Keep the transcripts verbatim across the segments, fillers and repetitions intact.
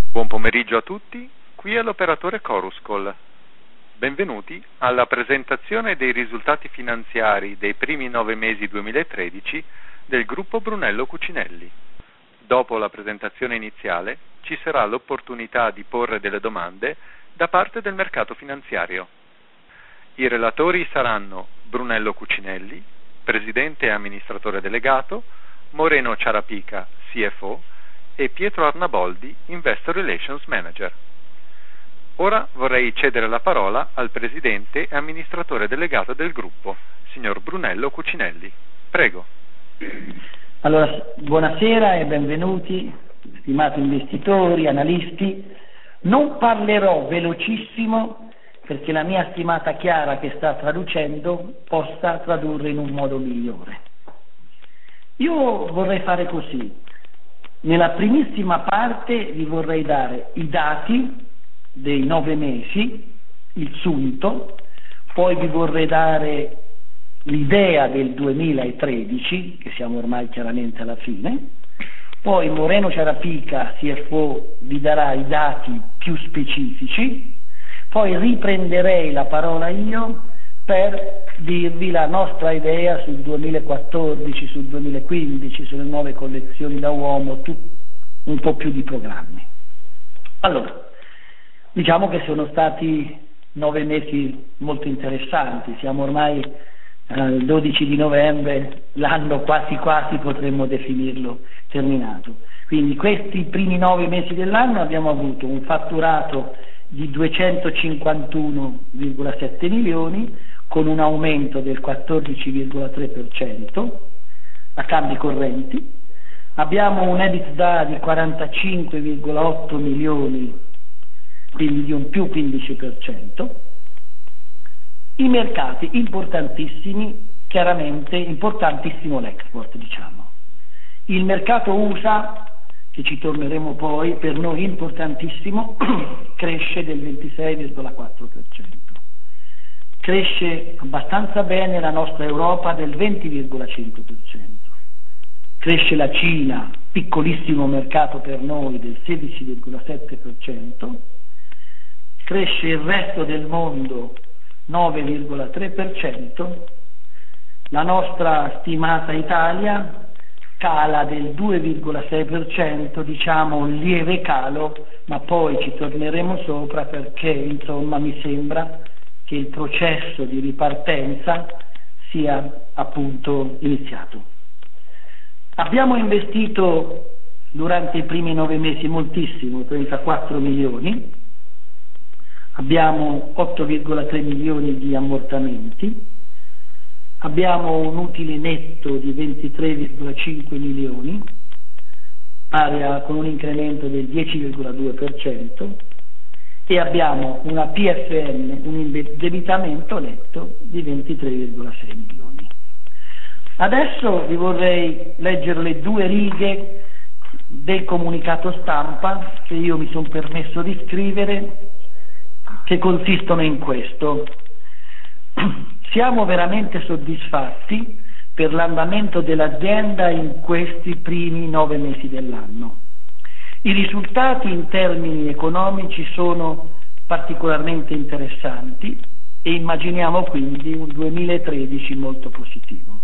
Buon pomeriggio a tutti, qui è l'operatore Choruscol. Benvenuti alla presentazione dei risultati finanziari dei primi nove mesi duemilatredici del gruppo Brunello Cucinelli. Dopo la presentazione iniziale ci sarà l'opportunità di porre delle domande da parte del mercato finanziario. I relatori saranno Brunello Cucinelli, presidente e amministratore delegato, Moreno Ciarapica, C F O, e Pietro Arnaboldi, Investor Relations Manager. Ora vorrei cedere la parola al presidente e amministratore delegato del gruppo, signor Brunello Cucinelli. Prego. Allora, buonasera e benvenuti, stimati investitori, analisti. Non parlerò velocissimo perché la mia stimata Chiara, che sta traducendo, possa tradurre in un modo migliore. Io vorrei fare così. Nella primissima parte vi vorrei dare i dati dei nove mesi, il sunto, poi vi vorrei dare l'idea del duemilatredici, che siamo ormai chiaramente alla fine, poi Moreno Ciarapica, C F O, vi darà i dati più specifici, poi riprenderei la parola io per dirvi la nostra idea sul duemilaquattordici, sul duemilaquindici, sulle nuove collezioni da uomo, tu, un po' più di programmi. Allora, diciamo che sono stati nove mesi molto interessanti, siamo ormai al dodici di novembre, l'anno quasi quasi potremmo definirlo terminato. Quindi questi primi nove mesi dell'anno abbiamo avuto un fatturato di duecentocinquantuno virgola sette milioni, con un aumento del quattordici virgola tre per cento a cambi correnti. Abbiamo un EBITDA di quarantacinque virgola otto milioni, quindi di un più quindici per cento. I mercati importantissimi, chiaramente importantissimo l'export, diciamo. Il mercato U S A, che ci torneremo poi, per noi importantissimo, cresce del ventisei virgola quattro per cento. Cresce abbastanza bene la nostra Europa del venti virgola cinque per cento. Cresce la Cina, piccolissimo mercato per noi, del sedici virgola sette per cento. Cresce il resto del mondo nove virgola tre per cento. La nostra stimata Italia cala del due virgola sei per cento, diciamo un lieve calo, ma poi ci torneremo sopra perché insomma mi sembra che il processo di ripartenza sia appunto iniziato. Abbiamo investito durante i primi nove mesi moltissimo, trentaquattro milioni, abbiamo otto virgola tre milioni di ammortamenti, abbiamo un utile netto di ventitré virgola cinque milioni, pari a, con un incremento del dieci virgola due per cento, e abbiamo una P F M, un indebitamento netto di ventitré virgola sei milioni. Adesso vi vorrei leggere le due righe del comunicato stampa che io mi sono permesso di scrivere, che consistono in questo. Siamo veramente soddisfatti per l'andamento dell'azienda in questi primi nove mesi dell'anno. I risultati in termini economici sono particolarmente interessanti e immaginiamo quindi un duemilatredici molto positivo.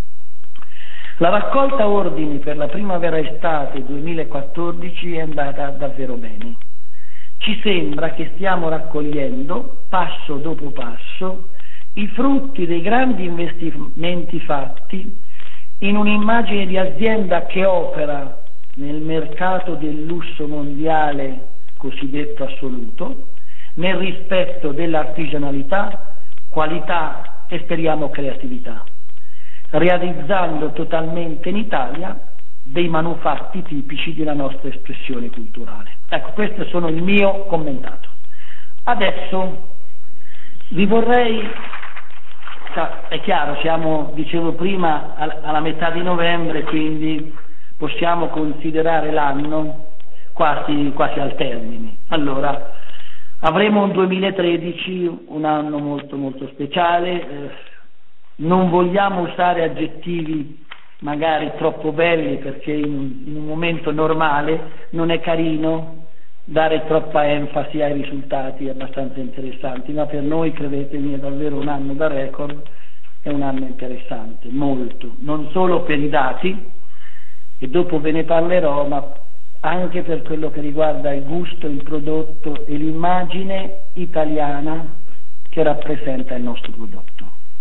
La raccolta ordini per la primavera-estate duemilaquattordici è andata davvero bene. Ci sembra che stiamo raccogliendo, passo dopo passo, i frutti dei grandi investimenti fatti in un'immagine di azienda che opera nel mercato del lusso mondiale cosiddetto assoluto, nel rispetto dell'artigianalità, qualità e speriamo creatività, realizzando totalmente in Italia dei manufatti tipici della nostra espressione culturale. Ecco, questo sono il mio commentato. Adesso vi vorrei, è chiaro, siamo, dicevo prima, alla metà di novembre, quindi possiamo considerare l'anno quasi, quasi al termine. Allora, avremo un duemilatredici, un anno molto molto speciale, eh, non vogliamo usare aggettivi magari troppo belli perché in, in un momento normale non è carino dare troppa enfasi ai risultati abbastanza interessanti, ma per noi, credetemi, è davvero un anno da record, è un anno interessante, molto, non solo per i dati, e dopo ve ne parlerò, ma anche per quello che riguarda il gusto, il prodotto e l'immagine italiana che rappresenta il nostro prodotto.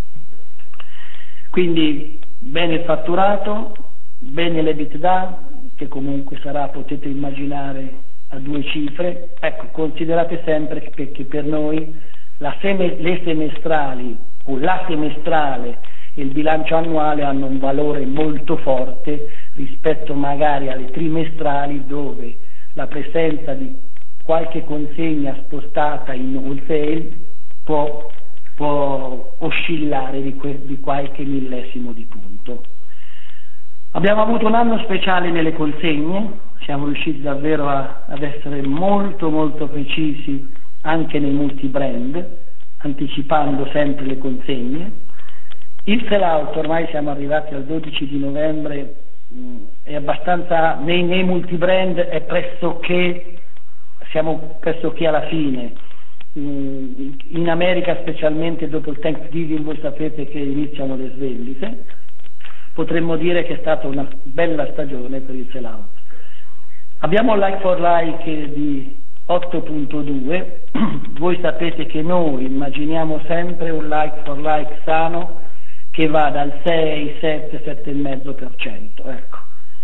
Quindi bene il fatturato, bene l'EBITDA, che comunque sarà, potete immaginare, a due cifre. Ecco, considerate sempre che, che per noi la seme, le semestrali o la semestrale e il bilancio annuale hanno un valore molto forte rispetto magari alle trimestrali, dove la presenza di qualche consegna spostata in wholesale può, può oscillare di, que, di qualche millesimo di punto. Abbiamo avuto un anno speciale nelle consegne, siamo riusciti davvero a, ad essere molto molto precisi anche nei multi-brand, anticipando sempre le consegne. Il sell-out, ormai siamo arrivati al dodici di novembre, mh, è abbastanza, nei, nei multi-brand è pressoché, siamo pressoché alla fine. Mh, in America, specialmente dopo il Thanksgiving, voi sapete che iniziano le svendite. Potremmo dire che è stata una bella stagione per il sell-out. Abbiamo un like for like di otto virgola due, voi sapete che noi immaginiamo sempre un like for like sano che va dal sei, sette, sette virgola cinque per cento. Ecco.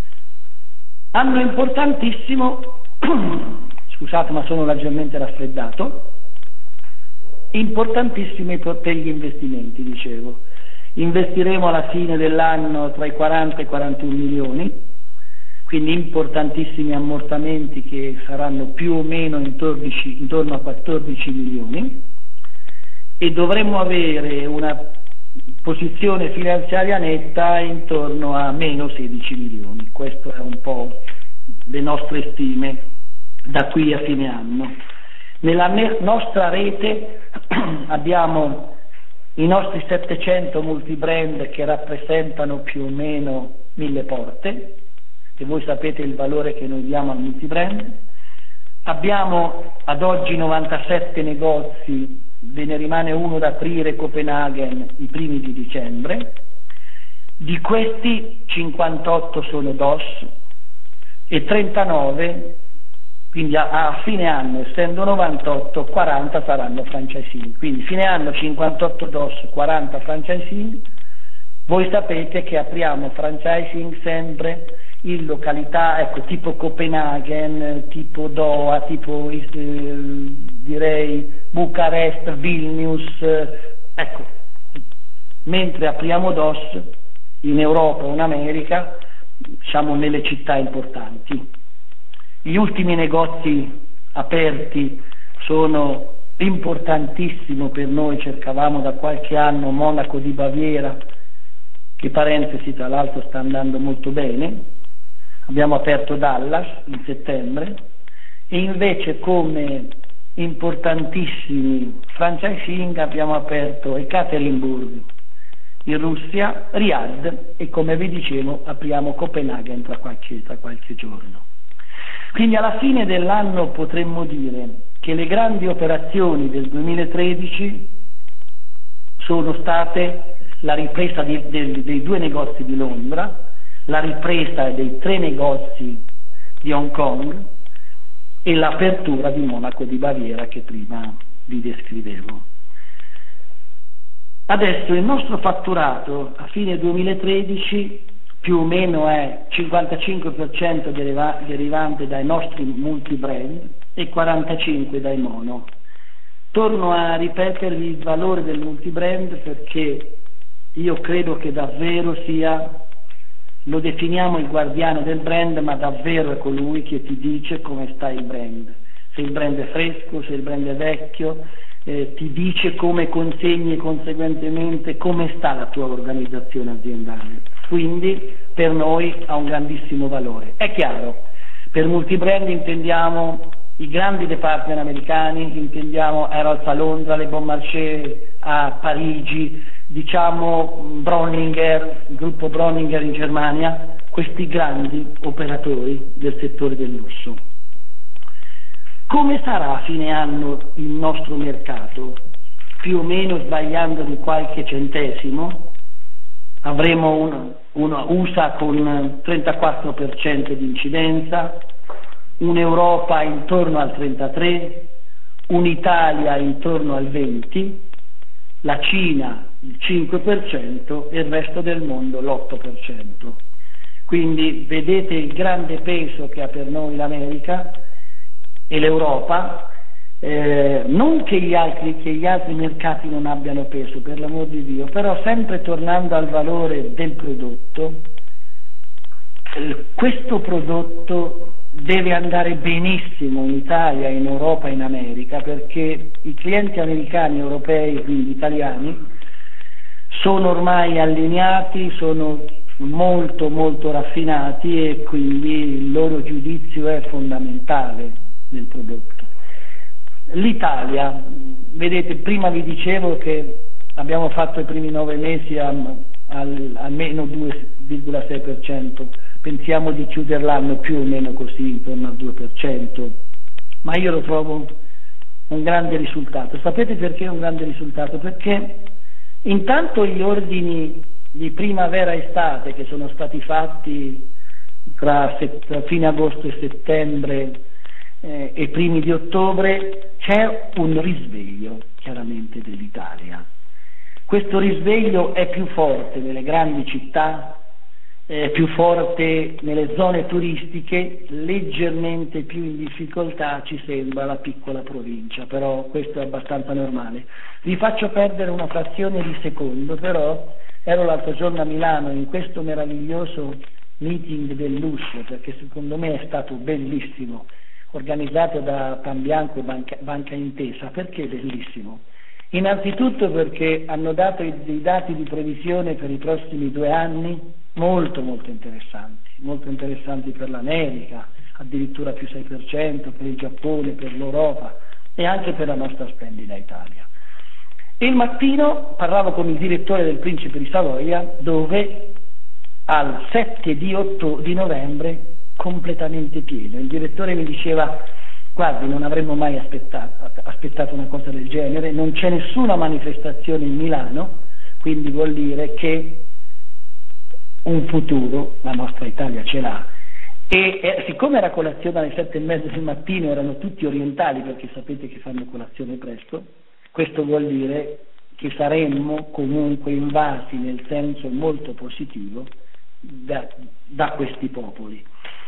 Anno importantissimo, scusate ma sono leggermente raffreddato, importantissimo per gli investimenti, dicevo. Investiremo alla fine dell'anno tra i quaranta e i quarantuno milioni, quindi importantissimi ammortamenti che saranno più o meno intorno, intorno a quattordici milioni, e dovremmo avere una posizione finanziaria netta intorno a meno sedici milioni. Queste è un po' le nostre stime da qui a fine anno. Nella nostra rete abbiamo i nostri settecento multibrand che rappresentano più o meno mille porte, e voi sapete il valore che noi diamo al multibrand. Abbiamo ad oggi novantasette negozi, ve ne rimane uno da aprire, Copenaghen, i primi di dicembre. Di questi cinquantotto sono D O S e trentanove, quindi a, a fine anno, essendo novantotto, quaranta saranno franchising. Quindi fine anno cinquantotto D O S, quaranta franchising. Voi sapete che apriamo franchising sempre in località, ecco, tipo Copenaghen, tipo Doha, tipo eh, direi Bucarest, Vilnius, eh, ecco, mentre apriamo D O S in Europa o in America, diciamo nelle città importanti. Gli ultimi negozi aperti sono importantissimo per noi, cercavamo da qualche anno Monaco di Baviera, che parentesi tra l'altro sta andando molto bene. Abbiamo aperto Dallas in settembre, e invece come importantissimi franchising abbiamo aperto Ekaterinburg in Russia, Riyadh, e come vi dicevo apriamo Copenaghen tra qualche, tra qualche giorno. Quindi alla fine dell'anno potremmo dire che le grandi operazioni del duemilatredici sono state la ripresa di, de, dei due negozi di Londra, la ripresa dei tre negozi di Hong Kong e l'apertura di Monaco di Baviera che prima vi descrivevo. Adesso il nostro fatturato a fine duemilatredici più o meno è cinquantacinque per cento deriva- derivante dai nostri multibrand e quarantacinque per cento dai mono. Torno a ripetervi il valore del multibrand perché io credo che davvero sia, lo definiamo il guardiano del brand, ma davvero è colui che ti dice come sta il brand, se il brand è fresco, se il brand è vecchio, eh, ti dice come consegni e conseguentemente come sta la tua organizzazione aziendale. Quindi per noi ha un grandissimo valore. È chiaro, per multibrand intendiamo i grandi department americani, intendiamo Harrods a Londra, Le Bon Marché a Parigi, diciamo Breuninger, il gruppo Breuninger in Germania, questi grandi operatori del settore del lusso. Come sarà a fine anno il nostro mercato? Più o meno, sbagliando di qualche centesimo, avremo un, una U S A con trentaquattro per cento di incidenza, un'Europa intorno al trentatré per cento, un'Italia intorno al venti per cento, la Cina il cinque per cento e il resto del mondo l'otto per cento. Quindi vedete il grande peso che ha per noi l'America e l'Europa, eh, non che gli, altri, che gli altri mercati non abbiano peso, per l'amor di Dio, però sempre tornando al valore del prodotto, eh, questo prodotto deve andare benissimo in Italia, in Europa e in America, perché i clienti americani, europei, quindi italiani, sono ormai allineati, sono molto molto raffinati e quindi il loro giudizio è fondamentale nel prodotto. L'Italia, vedete, prima vi dicevo che abbiamo fatto i primi nove mesi a, al, almeno due virgola sei per cento, pensiamo di chiudere l'anno più o meno così, intorno al due per cento, ma io lo trovo un grande risultato. Sapete perché è un grande risultato? Perché intanto gli ordini di primavera-estate che sono stati fatti tra, tra fine agosto e settembre eh, e primi di ottobre, c'è un risveglio chiaramente dell'Italia. Questo risveglio è più forte nelle grandi città, è più forte nelle zone turistiche, leggermente più in difficoltà ci sembra la piccola provincia, però questo è abbastanza normale. Vi faccio perdere una frazione di secondo, però ero l'altro giorno a Milano in questo meraviglioso meeting del lusso, perché secondo me è stato bellissimo, organizzato da Panbianco e Banca, Banca Intesa. Perché bellissimo? Innanzitutto perché hanno dato dei dati di previsione per i prossimi due anni molto molto interessanti, molto interessanti per l'America, addirittura più sei per cento, per il Giappone, per l'Europa e anche per la nostra splendida Italia. Il mattino parlavo con il direttore del Principe di Savoia, dove al sette di, otto, di novembre completamente pieno. Il direttore mi diceva: guardi, non avremmo mai aspettato, aspettato una cosa del genere, non c'è nessuna manifestazione in Milano, quindi vuol dire che un futuro la nostra Italia ce l'ha. E eh, siccome era colazione alle sette e mezza del mattino, erano tutti orientali, perché sapete che fanno colazione presto, questo vuol dire che saremmo comunque invasi nel senso molto positivo da, da questi popoli.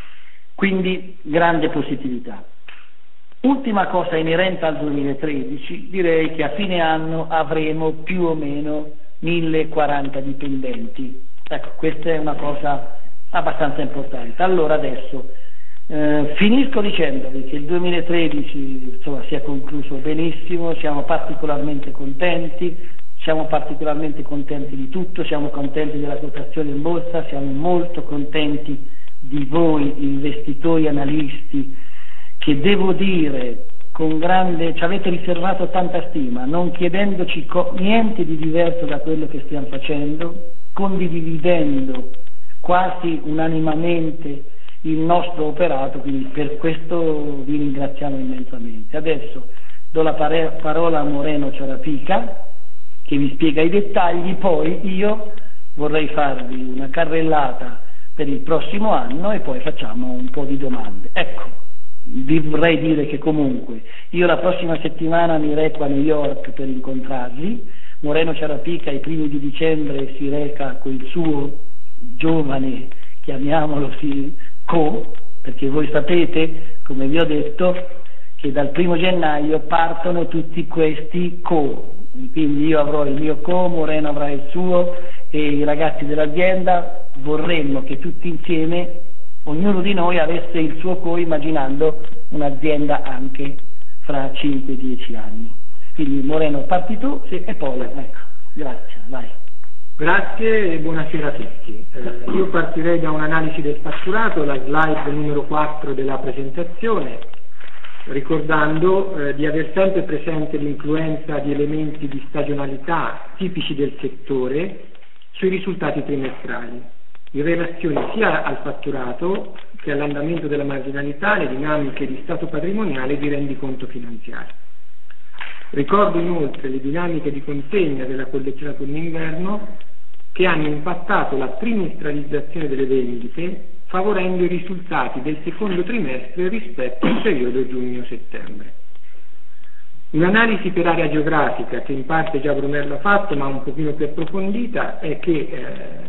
Quindi grande positività. Ultima cosa inerente al duemilatredici, direi che a fine anno avremo più o meno mille quaranta dipendenti. Ecco, questa è una cosa abbastanza importante. Allora adesso eh, finisco dicendovi che il duemilatredici insomma, si è concluso benissimo, siamo particolarmente contenti, siamo particolarmente contenti di tutto, siamo contenti della quotazione in borsa, siamo molto contenti di voi investitori analisti, che devo dire con grande, ci avete riservato tanta stima, non chiedendoci co- niente di diverso da quello che stiamo facendo, condividendo quasi unanimamente il nostro operato, quindi per questo vi ringraziamo immensamente. Adesso do la pare- parola a Moreno Ciarapica che vi spiega i dettagli, poi io vorrei farvi una carrellata per il prossimo anno e poi facciamo un po' di domande. Ecco, vi vorrei dire che comunque io la prossima settimana mi reco a New York per incontrarvi. Moreno Ciarapica i primi di dicembre si reca con il suo giovane, chiamiamolo sì, co, perché voi sapete, come vi ho detto, che dal primo gennaio partono tutti questi co, quindi io avrò il mio co, Moreno avrà il suo e i ragazzi dell'azienda vorremmo che tutti insieme ognuno di noi avesse il suo co, immaginando un'azienda anche fra cinque dieci anni. Quindi Moreno, parti tu, sì, e poi ecco, grazie, vai. Grazie e buonasera a tutti. Eh, io partirei da un'analisi del fatturato, la slide numero quattro della presentazione, ricordando eh, di aver sempre presente l'influenza di elementi di stagionalità tipici del settore sui risultati trimestrali, in relazione sia al fatturato che è l'andamento della marginalità, le dinamiche di stato patrimoniale e di rendiconto finanziario. Ricordo inoltre le dinamiche di consegna della collezione autunno-inverno che hanno impattato la trimestralizzazione delle vendite, favorendo i risultati del secondo trimestre rispetto al periodo giugno-settembre. Un'analisi per area geografica, che in parte già Brunello ha fatto, ma un pochino più approfondita, è che eh,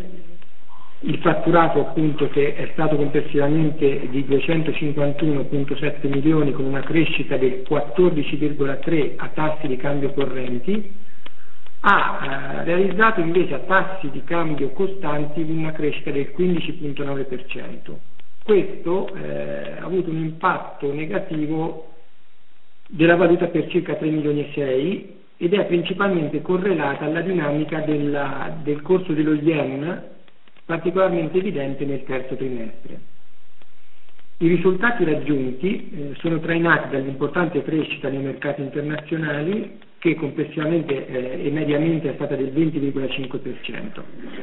il fatturato appunto che è stato complessivamente di duecentocinquantuno virgola sette milioni con una crescita del quattordici virgola tre a tassi di cambio correnti, ha eh, realizzato invece a tassi di cambio costanti una crescita del quindici virgola nove per cento. Questo eh, ha avuto un impatto negativo della valuta per circa tre milioni e sei ed è principalmente correlata alla dinamica della, del corso dello yen, particolarmente evidente nel terzo trimestre. I risultati raggiunti eh, sono trainati dall'importante crescita nei mercati internazionali, che complessivamente eh, e mediamente è stata del venti virgola cinque per cento.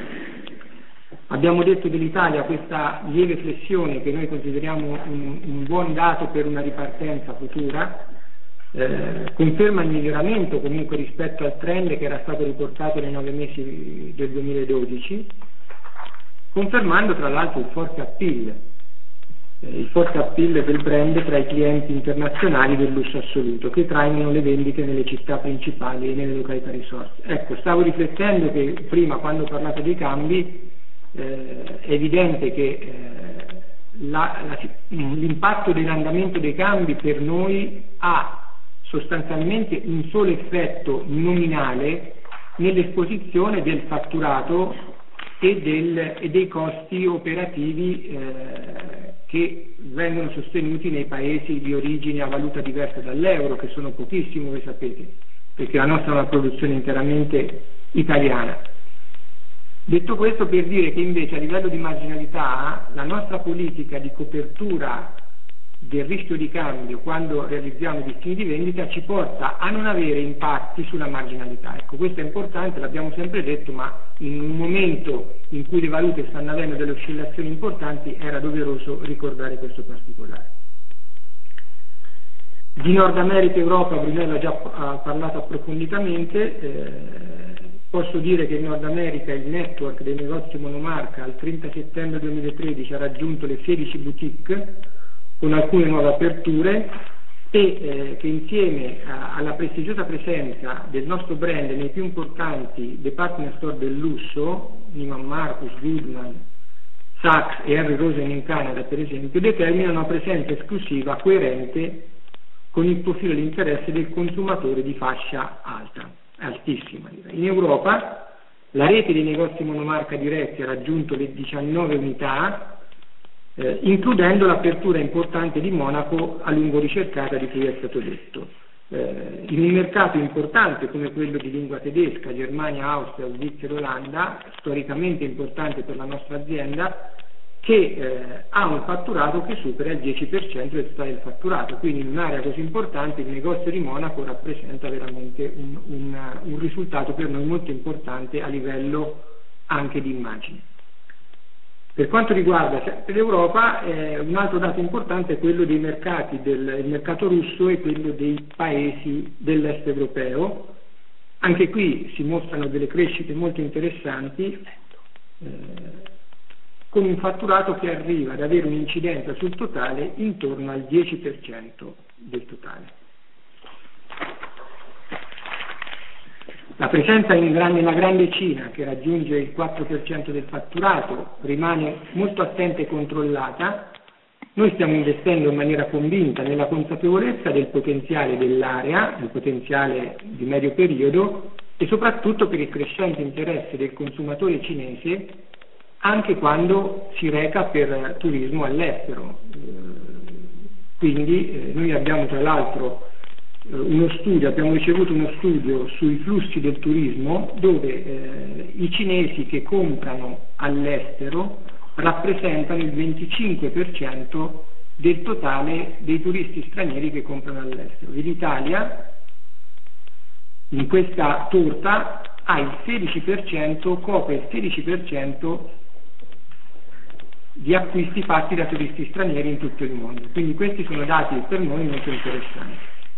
Abbiamo detto dell'Italia questa lieve flessione che noi consideriamo un, un buon dato per una ripartenza futura, eh, conferma il miglioramento comunque rispetto al trend che era stato riportato nei nove mesi del duemiladodici, confermando tra l'altro il forte appeal, eh, il forte appeal del brand tra i clienti internazionali del lusso assoluto, che trainano le vendite nelle città principali e nelle località risorse. Ecco, stavo riflettendo che prima, quando ho parlato dei cambi, eh, è evidente che eh, la, la, l'impatto dell'andamento dei cambi per noi ha sostanzialmente un solo effetto nominale nell'esposizione del fatturato e, del, e dei costi operativi eh, che vengono sostenuti nei paesi di origine a valuta diversa dall'euro, che sono pochissimi, voi sapete, perché la nostra è una produzione interamente italiana. Detto questo, per dire che invece a livello di marginalità la nostra politica di copertura del rischio di cambio quando realizziamo i destini di vendita ci porta a non avere impatti sulla marginalità. Ecco, questo è importante, l'abbiamo sempre detto, ma in un momento in cui le valute stanno avendo delle oscillazioni importanti era doveroso ricordare questo particolare. Di Nord America e Europa Brunello ha già parlato approfonditamente. Eh, posso dire che in Nord America il network dei negozi monomarca al trenta settembre duemilatredici ha raggiunto le sedici boutique con alcune nuove aperture e eh, che insieme a, alla prestigiosa presenza del nostro brand nei più importanti department store del lusso, Neiman Marcus, Goodman, Saks e Henry Rosen in Canada per esempio, determinano una presenza esclusiva coerente con il profilo di interesse del consumatore di fascia alta, altissima. In Europa la rete dei negozi monomarca diretti ha raggiunto le diciannove unità, Eh, includendo l'apertura importante di Monaco a lungo ricercata di cui è stato detto. Eh, in un mercato importante come quello di lingua tedesca, Germania, Austria, Svizzera, Olanda, storicamente importante per la nostra azienda, che eh, ha un fatturato che supera il dieci per cento del totale del fatturato, quindi in un'area così importante il negozio di Monaco rappresenta veramente un, un, un risultato per noi molto importante a livello anche di immagine. Per quanto riguarda sempre l'Europa, eh, un altro dato importante è quello dei mercati, del il mercato russo e quello dei paesi dell'est europeo. Anche qui si mostrano delle crescite molto interessanti, eh, con un fatturato che arriva ad avere un'incidenza sul totale intorno al dieci per cento del totale. La presenza in grande, nella grande Cina, che raggiunge il quattro per cento del fatturato, rimane molto attenta e controllata. Noi stiamo investendo in maniera convinta nella consapevolezza del potenziale dell'area, del potenziale di medio periodo e soprattutto per il crescente interesse del consumatore cinese anche quando si reca per turismo all'estero. Quindi eh, noi abbiamo tra l'altro uno studio, abbiamo ricevuto uno studio sui flussi del turismo dove eh, i cinesi che comprano all'estero rappresentano il venticinque per cento del totale dei turisti stranieri che comprano all'estero. E l'Italia in questa torta ha il sedici per cento, copre il sedici per cento di acquisti fatti da turisti stranieri in tutto il mondo. Quindi questi sono dati per noi molto interessanti.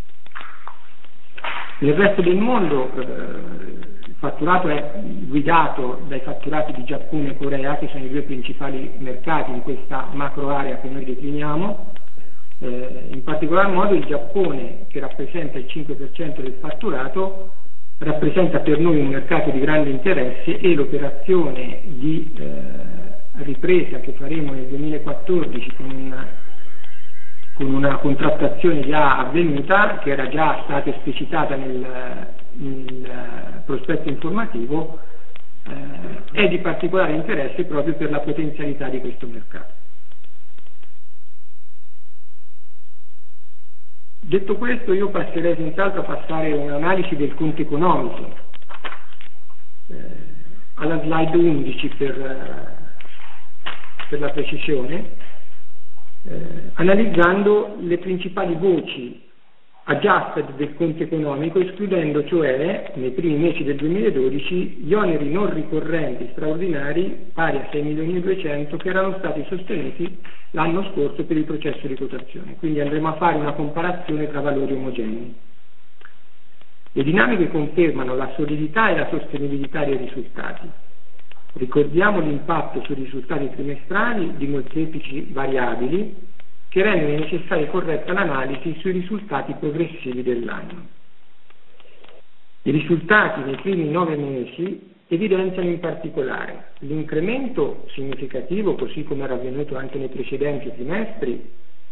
Nel resto del mondo eh, il fatturato è guidato dai fatturati di Giappone e Corea, che sono i due principali mercati in questa macro area che noi definiamo. Eh, in particolar modo il Giappone, che rappresenta il cinque per cento del fatturato, rappresenta per noi un mercato di grande interesse, e l'operazione di eh, ripresa che faremo nel duemilaquattordici con una, con una contrattazione già avvenuta, che era già stata esplicitata nel, nel prospetto informativo, eh, è di particolare interesse proprio per la potenzialità di questo mercato. Detto questo, io passerei senz'altro a passare un'analisi del conto economico, eh, alla slide undici per, per la precisione, eh, analizzando le principali voci adjusted del conto economico, escludendo cioè nei primi mesi del duemiladodici gli oneri non ricorrenti straordinari pari a sei milioni e duecento che erano stati sostenuti l'anno scorso per il processo di quotazione. Quindi andremo a fare una comparazione tra valori omogenei. Le dinamiche confermano la solidità e la sostenibilità dei risultati. Ricordiamo l'impatto sui risultati trimestrali di molteplici variabili che rendono necessaria e corretta l'analisi sui risultati progressivi dell'anno. I risultati nei primi nove mesi evidenziano in particolare l'incremento significativo, così come era avvenuto anche nei precedenti trimestri,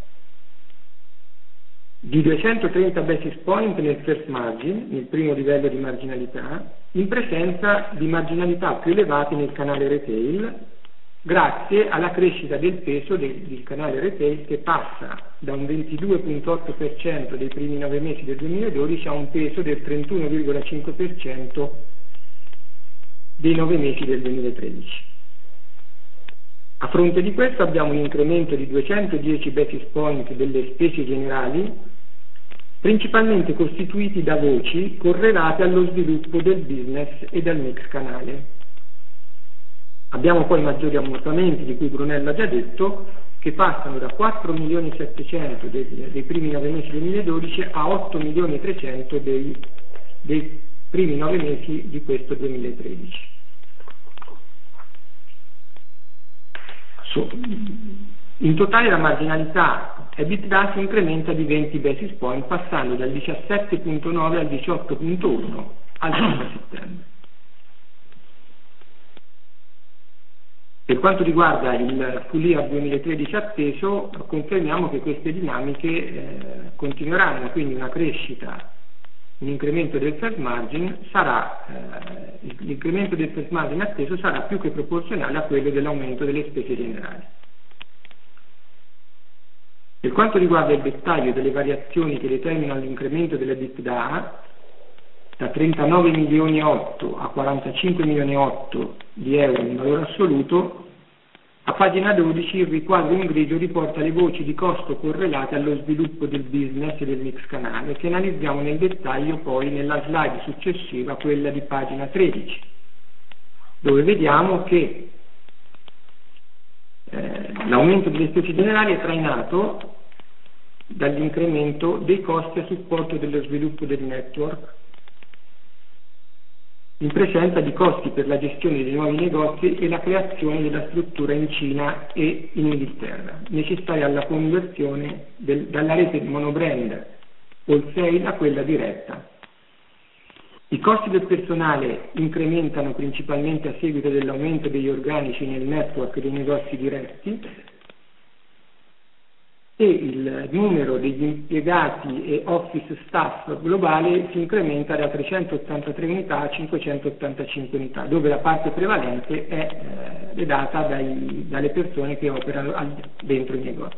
di duecentotrenta basis point nel first margin, nel primo livello di marginalità, in presenza di marginalità più elevate nel canale retail, grazie alla crescita del peso del, del canale retail, che passa da un ventidue virgola otto per cento dei primi nove mesi del duemiladodici a un peso del trentuno virgola cinque per cento dei nove mesi del duemilatredici. A fronte di questo abbiamo un incremento di duecentodieci basis point delle spese generali, principalmente costituiti da voci correlate allo sviluppo del business e del mix canale. Abbiamo poi maggiori ammortamenti, di cui Brunello ha già detto, che passano da quattro milioni e settecento dei, dei primi nove mesi del duemiladodici a otto milioni e trecento dei, dei primi nove mesi di questo duemilatredici. So, in totale la marginalità EBITDA si incrementa di venti basis point, passando dal diciassette virgola nove al diciotto virgola uno al trenta settembre. Per quanto riguarda il full year duemilatredici atteso, confermiamo che queste dinamiche eh, continueranno, quindi una crescita, un incremento del first margin sarà, eh, l'incremento del first margin atteso sarà più che proporzionale a quello dell'aumento delle spese generali. Per quanto riguarda il dettaglio delle variazioni che determinano l'incremento dell'EBITDA, da trentanove milioni e otto a quarantacinque milioni e otto di euro in valore assoluto, a pagina dodici il riquadro in grigio riporta le voci di costo correlate allo sviluppo del business e del mix canale, che analizziamo nel dettaglio poi nella slide successiva, quella di pagina tredici, dove vediamo che eh, l'aumento delle spese generali è trainato dall'incremento dei costi a supporto dello sviluppo del network, in presenza di costi per la gestione dei nuovi negozi e la creazione della struttura in Cina e in Inghilterra, necessaria alla conversione del, dalla rete monobrand wholesale a quella diretta. I costi del personale incrementano principalmente a seguito dell'aumento degli organici nel network dei negozi diretti, e il numero degli impiegati e office staff globale si incrementa da trecentottantatré unità a cinquecentottantacinque unità, dove la parte prevalente è eh, data dai, dalle persone che operano al, dentro i negozi.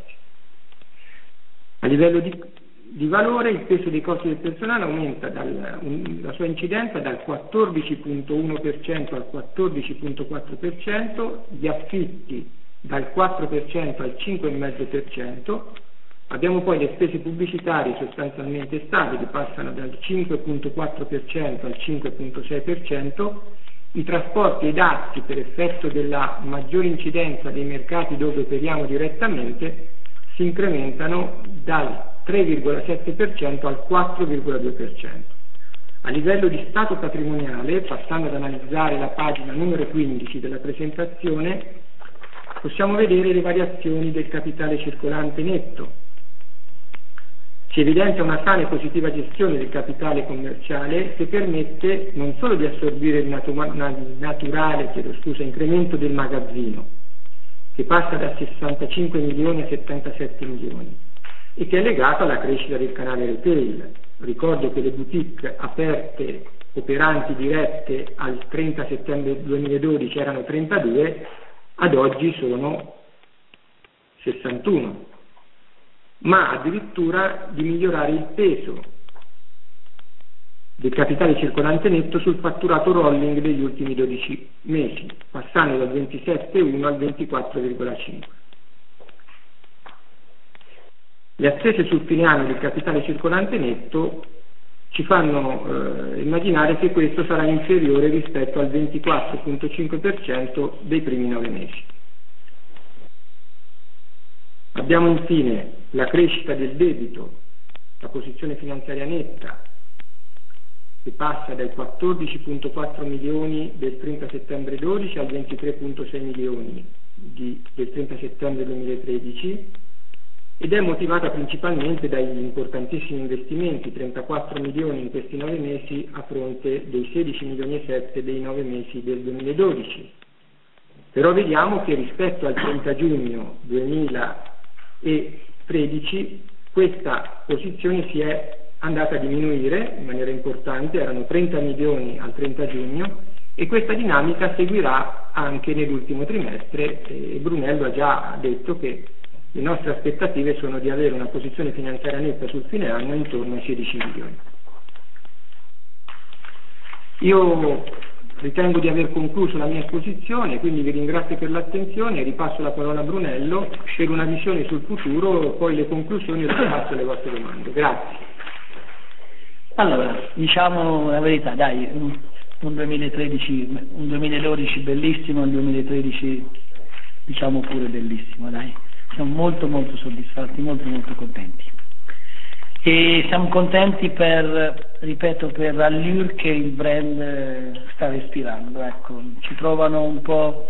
A livello di, di valore, il peso dei costi del personale aumenta dal, un, la sua incidenza dal quattordici virgola uno per cento al quattordici virgola quattro per cento, gli affitti dal quattro per cento al cinque virgola cinque per cento, abbiamo poi le spese pubblicitarie sostanzialmente stabili, passano dal cinque virgola quattro per cento al cinque virgola sei per cento, I trasporti e i dazi, per effetto della maggiore incidenza dei mercati dove operiamo direttamente, si incrementano dal tre virgola sette per cento al quattro virgola due per cento. A livello di stato patrimoniale, passando ad analizzare la pagina numero quindici della presentazione, possiamo vedere le variazioni del capitale circolante netto. Si evidenzia una sana e positiva gestione del capitale commerciale che permette non solo di assorbire il natu- naturale chiedo scusa, incremento del magazzino, che passa da sessantacinque milioni a settantasette milioni, e che è legato alla crescita del canale retail. Ricordo che le boutique aperte, operanti dirette al trenta settembre duemiladodici erano trentadue, ad oggi sono sessantuno, ma addirittura di migliorare il peso del capitale circolante netto sul fatturato rolling degli ultimi dodici mesi, passando dal ventisette virgola uno al ventiquattro virgola cinque. Le attese sul fine anno del capitale circolante netto ci fanno eh, immaginare che questo sarà inferiore rispetto al ventiquattro virgola cinque per cento dei primi nove mesi. Abbiamo infine la crescita del debito, la posizione finanziaria netta, che passa dai quattordici virgola quattro milioni del trenta settembre dodici al ventitré virgola sei milioni di, del trenta settembre duemilatredici, ed è motivata principalmente dagli importantissimi investimenti, trentaquattro milioni in questi nove mesi a fronte dei sedici milioni e sette dei nove mesi del duemiladodici. Però vediamo che rispetto al trenta giugno duemilatredici questa posizione si è andata a diminuire in maniera importante, erano trenta milioni al trenta giugno, e questa dinamica seguirà anche nell'ultimo trimestre, e Brunello ha già detto che le nostre aspettative sono di avere una posizione finanziaria netta sul fine anno intorno ai sedici milioni. Io ritengo di aver concluso la mia esposizione, quindi vi ringrazio per l'attenzione, ripasso la parola a Brunello per una visione sul futuro, poi le conclusioni e passo alle vostre domande. Grazie. Allora, diciamo la verità, dai, un, un duemilatredici, un duemiladodici bellissimo, un duemilatredici diciamo pure bellissimo, dai. Siamo molto molto soddisfatti, molto molto contenti, e siamo contenti per, ripeto, per l'allure che il brand sta respirando, ecco. Ci trovano un po',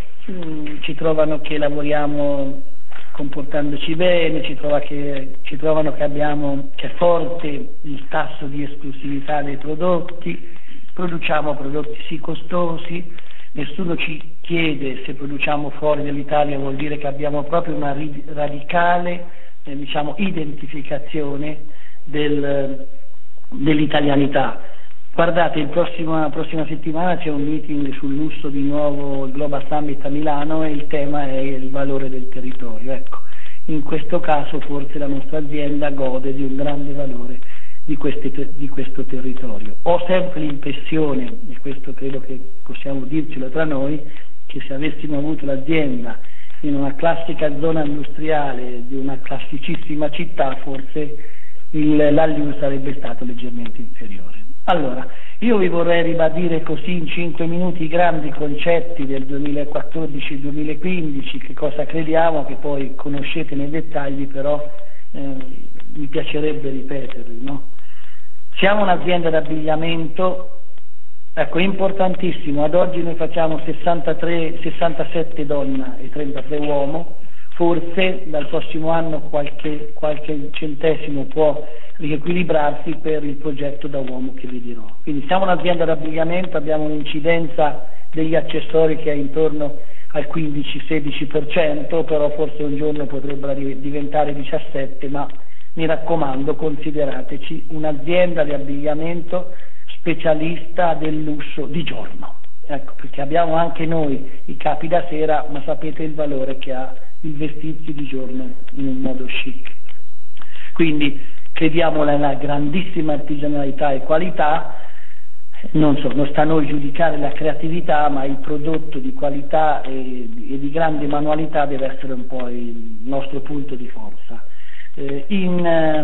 ci trovano che lavoriamo comportandoci bene, ci, trova che, ci trovano che abbiamo, che è forte il tasso di esclusività dei prodotti, produciamo prodotti sì costosi. Nessuno ci chiede se produciamo fuori dall'Italia, vuol dire che abbiamo proprio una radicale eh, diciamo, identificazione del, dell'italianità. Guardate, il prossimo, la prossima settimana c'è un meeting sul lusso di nuovo, il Global Summit a Milano, e il tema è il valore del territorio. Ecco, in questo caso forse la nostra azienda gode di un grande valore Di, questi, di questo territorio. Ho sempre l'impressione, e questo credo che possiamo dircelo tra noi, che se avessimo avuto l'azienda in una classica zona industriale di una classicissima città, forse l'allure sarebbe stato leggermente inferiore. Allora, io vi vorrei ribadire così in cinque minuti i grandi concetti del duemilaquattordici duemilaquindici, che cosa crediamo, che poi conoscete nei dettagli, però eh, mi piacerebbe ripeterli, no? Siamo un'azienda d'abbigliamento, ecco, importantissimo, ad oggi noi facciamo sessantatré, sessantasette donna e trentatré uomo, forse dal prossimo anno qualche, qualche centesimo può riequilibrarsi per il progetto da uomo che vi dirò. Quindi siamo un'azienda d'abbigliamento, abbiamo un'incidenza degli accessori che è intorno al quindici sedici per cento, però forse un giorno potrebbero diventare diciassette, ma mi raccomando, considerateci un'azienda di abbigliamento specialista del lusso di giorno, ecco, perché abbiamo anche noi i capi da sera, ma sapete il valore che ha il vestirsi di giorno in un modo chic. Quindi crediamo nella grandissima artigianalità e qualità, non so, non sta a noi giudicare la creatività, ma il prodotto di qualità e, e di grande manualità deve essere un po' il nostro punto di forza. In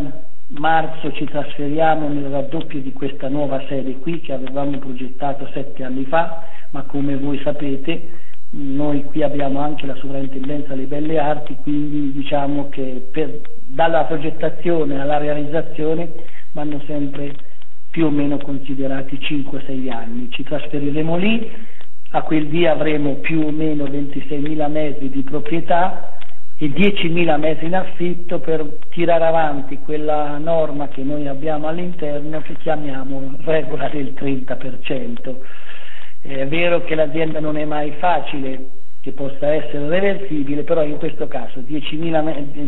marzo ci trasferiamo nel raddoppio di questa nuova sede qui che avevamo progettato sette anni fa, ma come voi sapete noi qui abbiamo anche la sovrintendenza alle belle arti, quindi diciamo che per, dalla progettazione alla realizzazione vanno sempre più o meno considerati cinque sei anni. Ci trasferiremo lì, a quel dì avremo più o meno ventiseimila metri di proprietà e diecimila metri in affitto per tirare avanti quella norma che noi abbiamo all'interno che chiamiamo regola del trenta per cento. È vero che l'azienda non è mai facile che possa essere reversibile, però in questo caso diecimila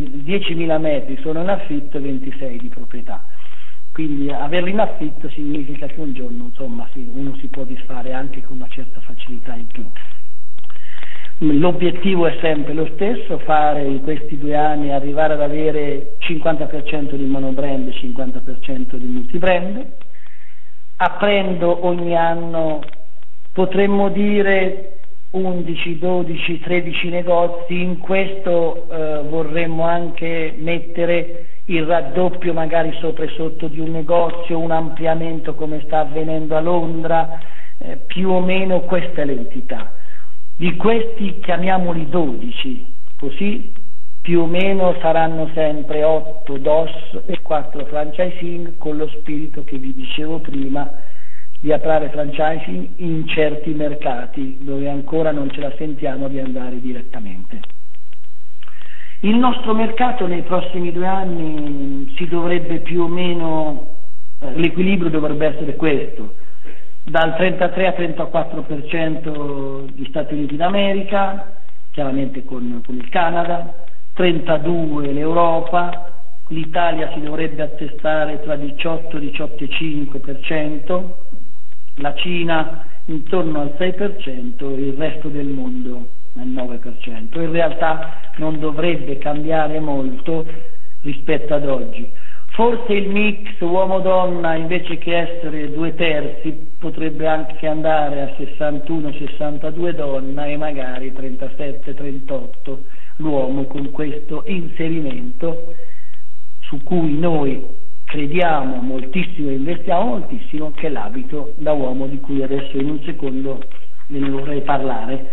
metri sono in affitto e ventisei di proprietà. Quindi averli in affitto significa che un giorno insomma sì, uno si può disfare anche con una certa facilità in più. L'obiettivo è sempre lo stesso, fare in questi due anni arrivare ad avere cinquanta per cento di monobrand e cinquanta per cento di multibrand. Aprendo ogni anno, potremmo dire undici, dodici, tredici negozi. In questo eh, vorremmo anche mettere il raddoppio magari sopra e sotto di un negozio, un ampliamento come sta avvenendo a Londra, eh, più o meno questa è l'entità. Di questi chiamiamoli dodici, così più o meno saranno sempre otto D O S e quattro franchising, con lo spirito che vi dicevo prima di aprire franchising in certi mercati dove ancora non ce la sentiamo di andare direttamente. Il nostro mercato nei prossimi due anni si dovrebbe più o meno, eh, l'equilibrio dovrebbe essere questo: dal trentatré a trentaquattro per cento gli Stati Uniti d'America, chiaramente con, con il Canada, trentadue l'Europa, l'Italia si dovrebbe attestare tra diciotto e diciotto virgola cinque per cento, la Cina intorno al sei per cento e il resto del mondo al nove per cento. In realtà non dovrebbe cambiare molto rispetto ad oggi. Forse il mix uomo-donna, invece che essere due terzi, potrebbe anche andare a sessantuno sessantadue donna e magari trentasette trentotto l'uomo, con questo inserimento su cui noi crediamo moltissimo e investiamo moltissimo, che è l'abito da uomo, di cui adesso in un secondo ve ne vorrei parlare.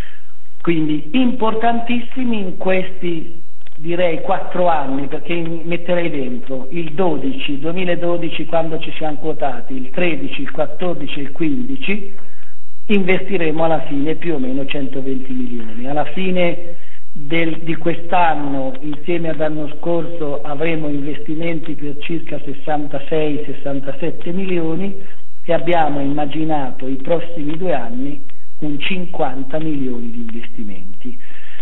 Quindi importantissimi in questi direi quattro anni, perché metterei dentro il dodici, duemiladodici quando ci siamo quotati, il tredici, il quattordici e il quindici, investiremo alla fine più o meno centoventi milioni. Alla fine del, di quest'anno, insieme all'anno scorso, avremo investimenti per circa sessantasei sessantasette milioni e abbiamo immaginato i prossimi due anni un cinquanta milioni di investimenti.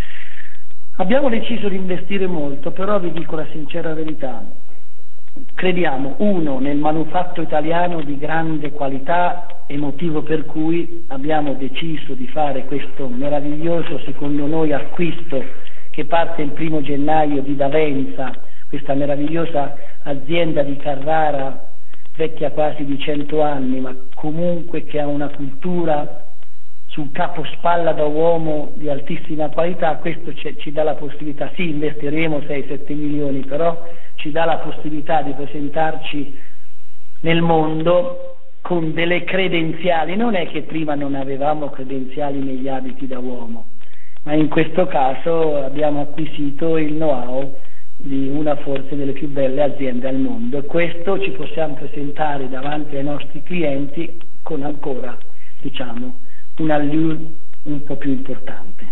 Abbiamo deciso di investire molto, però vi dico la sincera verità: crediamo, uno, nel manufatto italiano di grande qualità, e motivo per cui abbiamo deciso di fare questo meraviglioso, secondo noi, acquisto che parte il primo gennaio di Davenza, questa meravigliosa azienda di Carrara, vecchia quasi di cento anni, ma comunque che ha una cultura sul capospalla da uomo di altissima qualità. Questo ci dà la possibilità, sì, investiremo sei sette milioni, però ci dà la possibilità di presentarci nel mondo con delle credenziali. Non è che prima non avevamo credenziali negli abiti da uomo, ma in questo caso abbiamo acquisito il know-how di una forse delle più belle aziende al mondo, e questo ci possiamo presentare davanti ai nostri clienti con ancora, diciamo, un allure un po' più importante.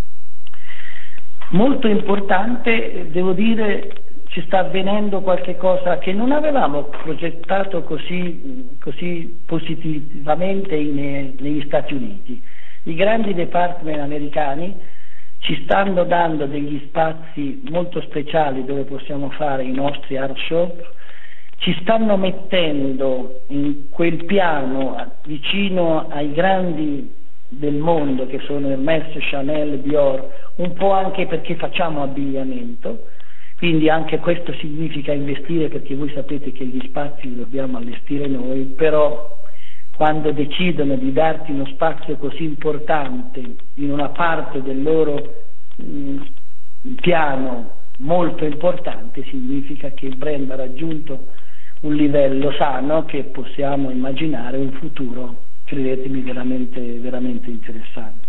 Molto importante, devo dire, ci sta avvenendo qualche cosa che non avevamo progettato così, così positivamente in, negli Stati Uniti. I grandi department americani ci stanno dando degli spazi molto speciali dove possiamo fare i nostri art shop, ci stanno mettendo in quel piano vicino ai grandi del mondo che sono Hermès, Chanel, Dior, un po' anche perché facciamo abbigliamento, quindi anche questo significa investire, perché voi sapete che gli spazi li dobbiamo allestire noi, però quando decidono di darti uno spazio così importante in una parte del loro mh, piano molto importante, significa che il brand ha raggiunto un livello sano, che possiamo immaginare un futuro credetemi, veramente, veramente interessante.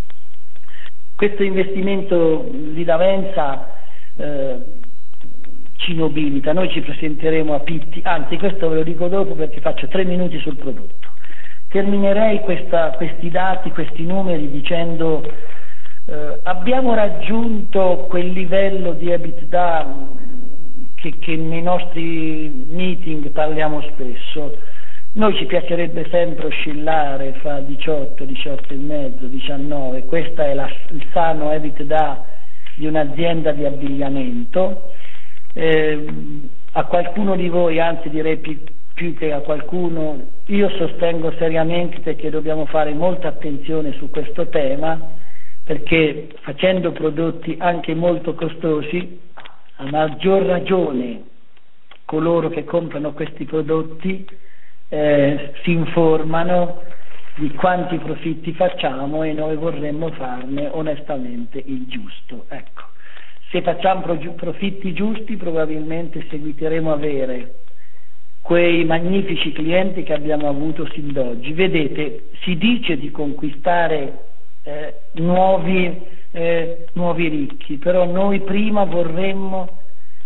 Questo investimento di Davensa eh, ci nobilita. Noi ci presenteremo a Pitti, anzi questo ve lo dico dopo perché faccio tre minuti sul prodotto. Terminerei questa, questi dati, questi numeri dicendo eh, abbiamo raggiunto quel livello di EBITDA che, che nei nostri meeting parliamo spesso. Noi ci piacerebbe sempre oscillare fra diciotto, diciotto e mezzo, diciannove, questo è la, il sano EBITDA di un'azienda di abbigliamento. Eh, a qualcuno di voi, anzi direi più, più che a qualcuno, io sostengo seriamente che dobbiamo fare molta attenzione su questo tema, perché facendo prodotti anche molto costosi, a maggior ragione coloro che comprano questi prodotti eh, si informano di quanti profitti facciamo e noi vorremmo farne onestamente il giusto. Ecco, se facciamo profitti giusti probabilmente seguiteremo a avere quei magnifici clienti che abbiamo avuto sin d'oggi. Vedete, si dice di conquistare eh, nuovi, eh, nuovi ricchi, però noi prima vorremmo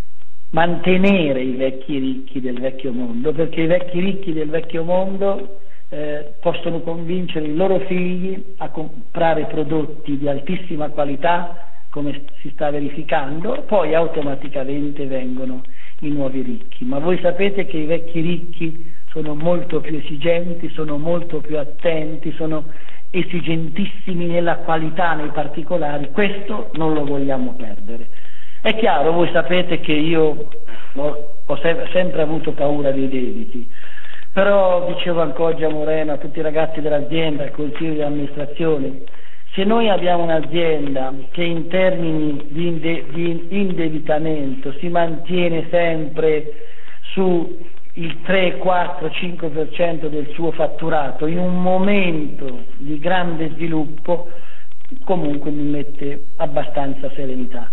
mantenere i vecchi ricchi del vecchio mondo, perché i vecchi ricchi del vecchio mondo eh, possono convincere i loro figli a comprare prodotti di altissima qualità, come si sta verificando, poi automaticamente vengono i nuovi ricchi. Ma voi sapete che i vecchi ricchi sono molto più esigenti, sono molto più attenti, sono esigentissimi nella qualità, nei particolari. Questo non lo vogliamo perdere. È chiaro, voi sapete che io ho, ho se- sempre avuto paura dei debiti, però dicevo anche oggi a Moreno, a tutti i ragazzi dell'azienda, al consiglio di amministrazione, se noi abbiamo un'azienda che in termini di, inde- di indebitamento si mantiene sempre su il tre, quattro, cinque per cento del suo fatturato in un momento di grande sviluppo, comunque mi mette abbastanza serenità.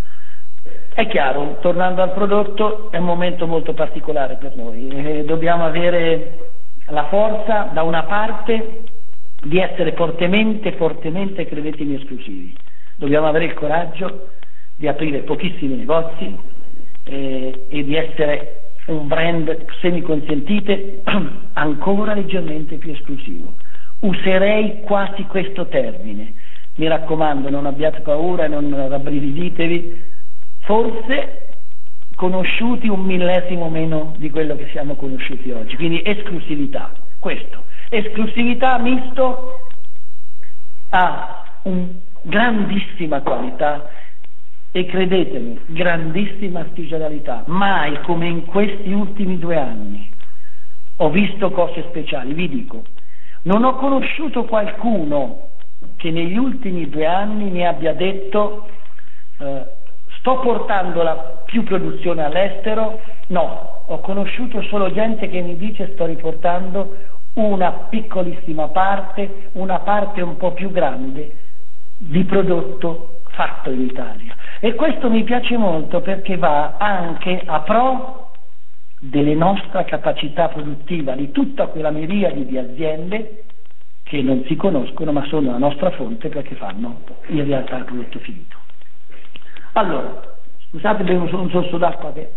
È chiaro, tornando al prodotto, è un momento molto particolare per noi, eh, dobbiamo avere la forza da una parte di essere fortemente, fortemente, credetemi, esclusivi. Dobbiamo avere il coraggio di aprire pochissimi negozi eh, e di essere un brand, se mi consentite, ancora leggermente più esclusivo. Userei quasi questo termine. Mi raccomando, non abbiate paura, non rabbrividitevi, forse conosciuti un millesimo meno di quello che siamo conosciuti oggi. Quindi esclusività, questo. Esclusività misto a un grandissima qualità e credetemi, grandissima artigianalità. Mai come in questi ultimi due anni ho visto cose speciali. Vi dico, non ho conosciuto qualcuno che negli ultimi due anni mi abbia detto eh, sto portando la più produzione all'estero. No, ho conosciuto solo gente che mi dice sto riportando una piccolissima parte, una parte un po' più grande di prodotto fatto in Italia. E questo mi piace molto perché va anche a pro della nostra capacità produttiva, di tutta quella miriade di aziende che non si conoscono ma sono la nostra fonte perché fanno in realtà il prodotto finito. Allora, scusate, bevo solo un sorso d'acqua che...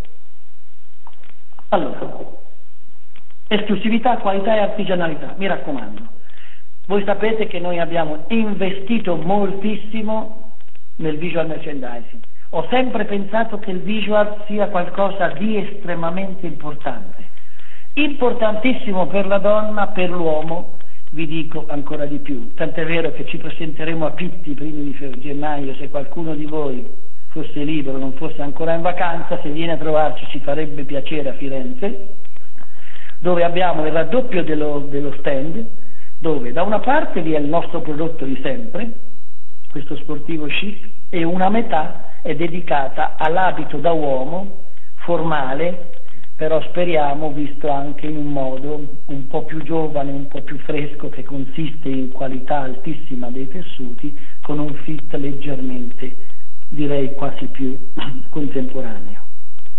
Allora, esclusività, qualità e artigianalità, mi raccomando. Voi sapete che noi abbiamo investito moltissimo nel visual merchandising. Ho sempre pensato che il visual sia qualcosa di estremamente importante. Importantissimo per la donna, per l'uomo, vi dico ancora di più. Tant'è vero che ci presenteremo a Pitti i primi di gennaio, se qualcuno di voi fosse libero, non fosse ancora in vacanza, se viene a trovarci ci farebbe piacere a Firenze, dove abbiamo il raddoppio dello, dello stand, dove da una parte vi è il nostro prodotto di sempre, questo sportivo chic, e una metà è dedicata all'abito da uomo, formale, però speriamo visto anche in un modo un po' più giovane, un po' più fresco, che consiste in qualità altissima dei tessuti, con un fit leggermente, direi quasi più contemporaneo.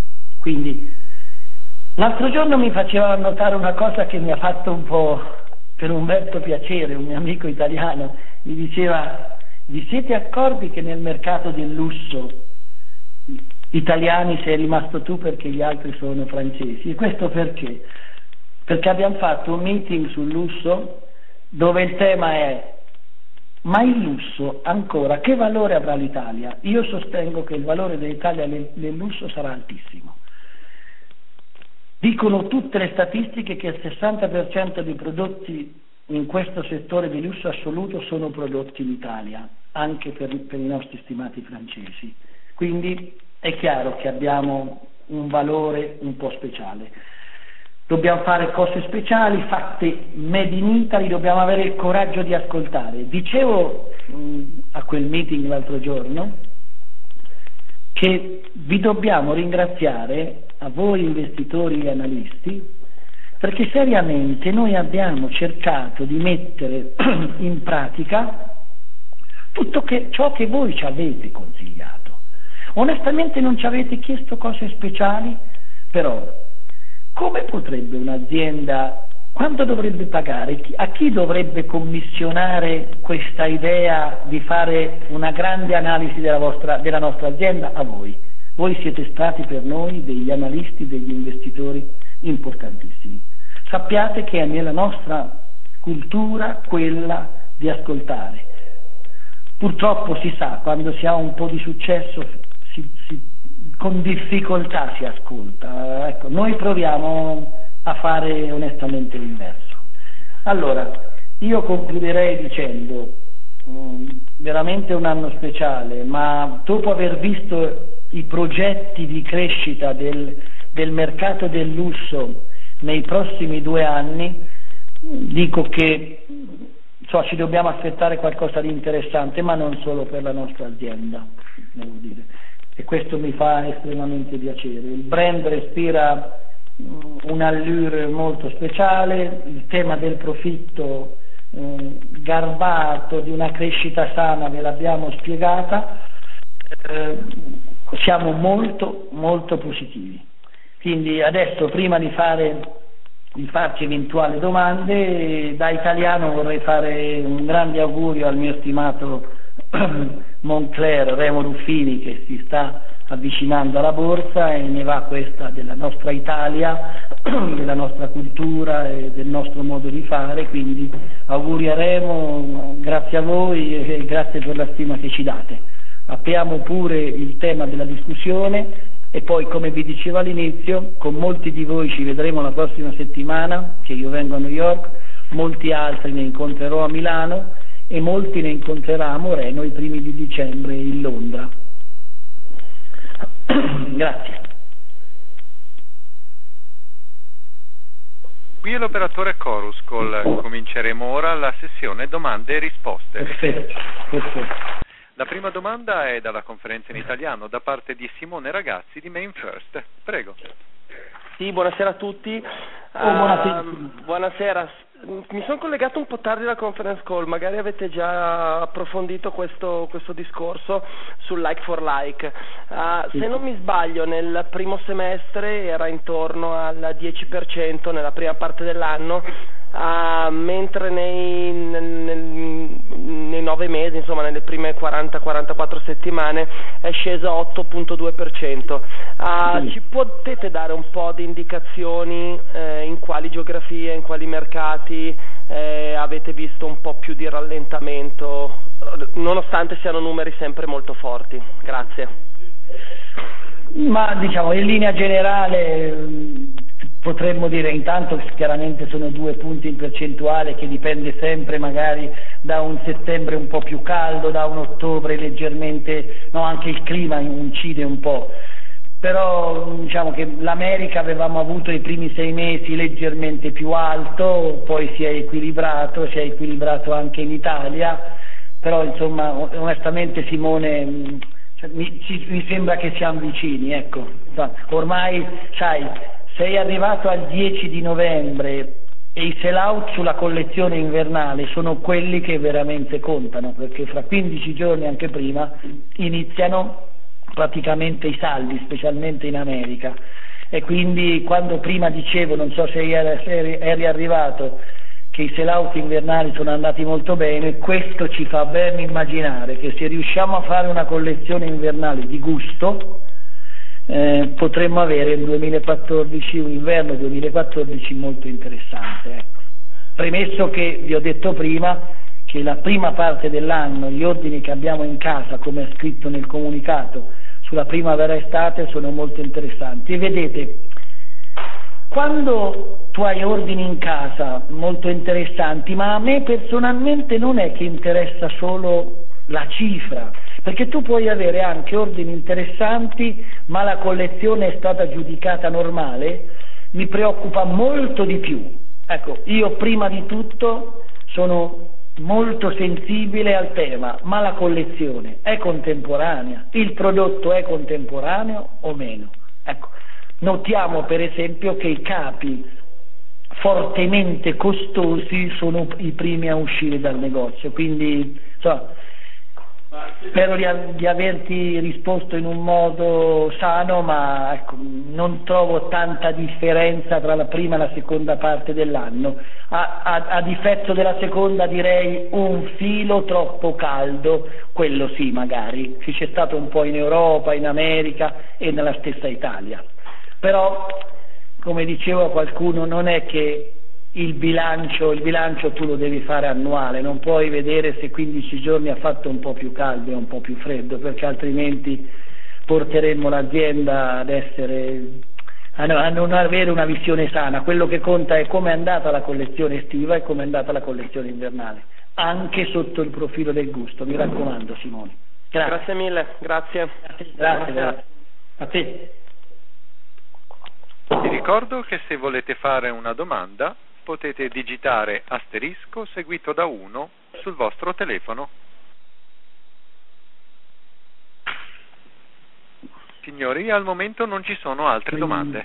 Quindi l'altro giorno mi faceva notare una cosa che mi ha fatto un po' per un verso piacere, un mio amico italiano mi diceva: vi siete accorti che nel mercato del lusso italiani sei rimasto tu perché gli altri sono francesi? E questo perché? Perché abbiamo fatto un meeting sul lusso dove il tema è: ma il lusso ancora che valore avrà l'Italia? Io sostengo che il valore dell'Italia nel, nel lusso sarà altissimo. Dicono tutte le statistiche che il sessanta per cento dei prodotti in questo settore di lusso assoluto sono prodotti in Italia, anche per, per i nostri stimati francesi. Quindi è chiaro che abbiamo un valore un po' speciale. Dobbiamo fare cose speciali, fatte made in Italy, dobbiamo avere il coraggio di ascoltare. Dicevo mh, a quel meeting l'altro giorno che vi dobbiamo ringraziare, a voi investitori e analisti, perché seriamente noi abbiamo cercato di mettere in pratica tutto che, ciò che voi ci avete consigliato. Onestamente non ci avete chiesto cose speciali, però come potrebbe un'azienda, quanto dovrebbe pagare, a chi dovrebbe commissionare questa idea di fare una grande analisi della, vostra, della nostra azienda? A voi. Voi siete stati per noi degli analisti, degli investitori importantissimi. Sappiate che è nella nostra cultura quella di ascoltare. Purtroppo si sa, quando si ha un po' di successo si, si, con difficoltà si ascolta. Ecco, noi proviamo a fare onestamente l'inverso. Allora, io concluderei dicendo mh, veramente un anno speciale, ma dopo aver visto i progetti di crescita del, del mercato del lusso nei prossimi due anni, dico che so, ci dobbiamo aspettare qualcosa di interessante, ma non solo per la nostra azienda, devo dire. E questo mi fa estremamente piacere. Il brand respira un'allure molto speciale, il tema del profitto eh, garbato, di una crescita sana, ve l'abbiamo spiegata, eh, siamo molto molto positivi. Quindi adesso, prima di fare di farci eventuali domande, da italiano vorrei fare un grande augurio al mio stimato Moncler, Remo Ruffini, che si sta avvicinando alla borsa, e ne va questa della nostra Italia, della nostra cultura e del nostro modo di fare. Quindi auguri a Remo, grazie a voi e grazie per la stima che ci date. Apriamo pure il tema della discussione e poi, come vi dicevo all'inizio, con molti di voi ci vedremo la prossima settimana, che io vengo a New York, molti altri ne incontrerò a Milano e molti ne incontrerà a Moreno i primi di dicembre in Londra. Grazie. Qui è l'operatore Chorus Call. Cominceremo ora la sessione domande e risposte. Perfetto, perfetto. La prima domanda è dalla conferenza in italiano da parte di Simone Ragazzi di MainFirst. Prego. Sì, buonasera a tutti. Oh, buonasera. Uh, buonasera. Mi sono collegato un po' tardi alla conference call, magari avete già approfondito questo, questo discorso sul like for like. Uh, se non mi sbaglio, nel primo semestre era intorno al dieci per cento nella prima parte dell'anno, uh, mentre nei, nei, nei nove mesi, insomma nelle prime quaranta quarantaquattro settimane, è sceso a otto virgola due per cento. Uh, ci potete dare un po' di indicazioni eh, in quali geografie, in quali mercati Eh, avete visto un po' più di rallentamento, nonostante siano numeri sempre molto forti? Grazie. Ma diciamo, in linea generale potremmo dire, intanto chiaramente sono due punti in percentuale, che dipende sempre magari da un settembre un po' più caldo, da un ottobre leggermente, no, anche il clima incide un po'. Però diciamo che l'America avevamo avuto i primi sei mesi leggermente più alto, poi si è equilibrato, si è equilibrato anche in Italia, però insomma onestamente Simone, cioè, mi, ci, mi sembra che siamo vicini, ecco. Ormai sai, sei arrivato al dieci di novembre e i sell out sulla collezione invernale sono quelli che veramente contano, perché fra quindici giorni, anche prima, iniziano praticamente i saldi, specialmente in America. E quindi, quando prima dicevo, non so se eri, eri arrivato, che che i sell-out invernali sono andati molto bene. Questo ci fa ben immaginare che se riusciamo a fare una collezione invernale di gusto, eh, potremmo avere nel duemilaquattordici un inverno duemilaquattordici molto interessante, ecco. Premesso che vi ho detto prima che la prima parte dell'anno gli ordini che abbiamo in casa, come è scritto nel comunicato, sulla primavera-estate sono molto interessanti. E vedete, quando tu hai ordini in casa molto interessanti, ma a me personalmente non è che interessa solo la cifra, perché tu puoi avere anche ordini interessanti, ma la collezione è stata giudicata normale, mi preoccupa molto di più. Ecco, io prima di tutto sono molto sensibile al tema, ma la collezione è contemporanea, il prodotto è contemporaneo o meno? Ecco, notiamo per esempio che i capi fortemente costosi sono i primi a uscire dal negozio, quindi insomma, spero di, di averti risposto in un modo sano, ma ecco, non trovo tanta differenza tra la prima e la seconda parte dell'anno. A, a, a difetto della seconda direi un filo troppo caldo, quello sì magari, ci c'è stato un po' in Europa, in America e nella stessa Italia. Però, come diceva qualcuno, non è che il bilancio, il bilancio tu lo devi fare annuale, non puoi vedere se quindici giorni ha fatto un po' più caldo e un po' più freddo, perché altrimenti porteremmo l'azienda ad essere, a non avere una visione sana. Quello che conta è come è andata la collezione estiva e come è andata la collezione invernale, anche sotto il profilo del gusto, mi raccomando Simone. Grazie, grazie mille, grazie. Grazie, grazie, grazie. A te. Vi ricordo che se volete fare una domanda potete digitare asterisco seguito da uno sul vostro telefono. Signori, al momento non ci sono altre domande.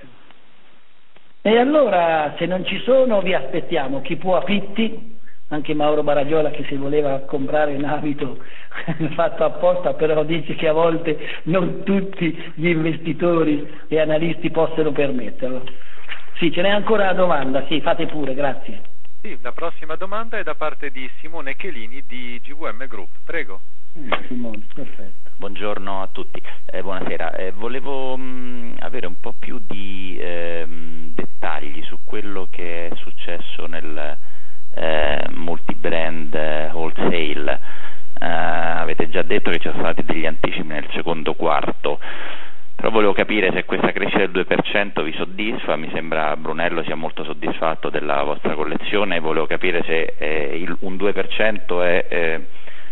E allora, se non ci sono, vi aspettiamo. Chi può a Pitti, anche Mauro Baragiola che si voleva comprare un abito fatto apposta, però dice che a volte non tutti gli investitori e analisti possono permetterlo. Sì, ce n'è ancora una domanda, sì, fate pure, grazie. Sì, la prossima domanda è da parte di Simone Chelini di G V M Group, prego. Mm, Simone, perfetto. Buongiorno a tutti, eh, buonasera. Eh, volevo mh, avere un po' più di eh, dettagli su quello che è successo nel eh, multibrand eh, wholesale. Eh, avete già detto che ci sono stati degli anticipi nel secondo quarto, però volevo capire se questa crescita del due per cento vi soddisfa. Mi sembra Brunello sia molto soddisfatto della vostra collezione, volevo capire se eh, il, un due per cento è eh,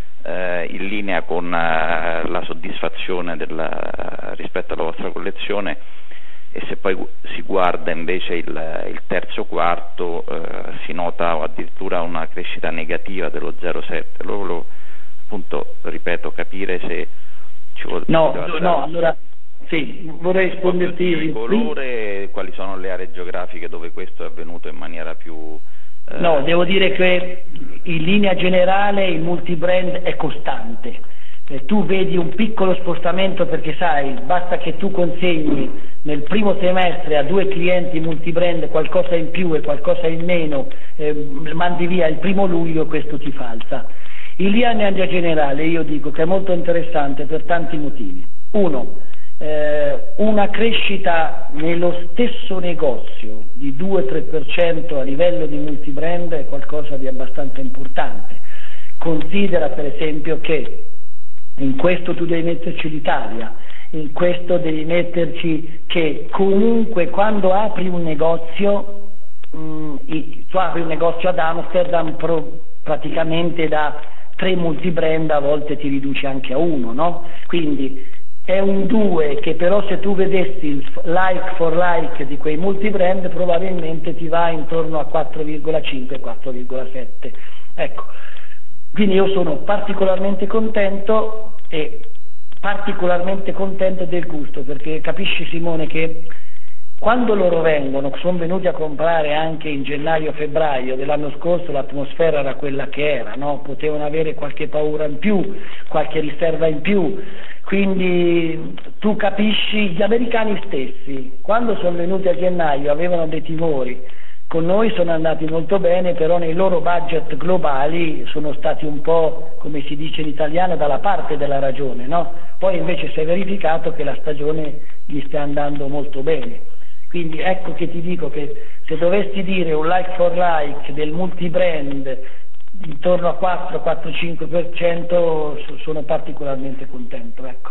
eh, in linea con eh, la soddisfazione della, rispetto alla vostra collezione, e se poi si guarda invece il, il terzo quarto eh, si nota addirittura una crescita negativa dello zero virgola sette. Allora volevo appunto, ripeto, capire se ci vuole... No, no, allora... Sì, vorrei risponderti di colore, quali sono le aree geografiche dove questo è avvenuto in maniera più... Eh... No, devo dire che in linea generale il multibrand è costante. Eh, tu vedi un piccolo spostamento perché sai, basta che tu consegni nel primo trimestre a due clienti multibrand qualcosa in più e qualcosa in meno, eh, mandi via il primo luglio, questo ti falsa. In linea generale io dico che è molto interessante per tanti motivi. Uno, Eh, una crescita nello stesso negozio di due tre per cento a livello di multibrand è qualcosa di abbastanza importante. Considera per esempio che in questo tu devi metterci l'Italia, in questo devi metterci che comunque quando apri un negozio, mh, tu apri un negozio ad Amsterdam pro, praticamente da tre multibrand a volte ti riduci anche a uno, no? Quindi è un due che però se tu vedessi il like for like di quei multibrand probabilmente ti va intorno a quattro virgola cinque quattro virgola sette. Ecco, quindi io sono particolarmente contento e particolarmente contento del gusto, perché capisci Simone che quando loro vengono, sono venuti a comprare anche in gennaio-febbraio dell'anno scorso, l'atmosfera era quella che era, no? Potevano avere qualche paura in più, qualche riserva in più, quindi tu capisci, gli americani stessi, quando sono venuti a gennaio avevano dei timori, con noi sono andati molto bene, però nei loro budget globali sono stati un po', come si dice in italiano, dalla parte della ragione, no? Poi invece si è verificato che la stagione gli sta andando molto bene. Quindi ecco che ti dico che se dovessi dire un like for like del multibrand intorno a quattro quattro cinque per cento sono particolarmente contento, ecco.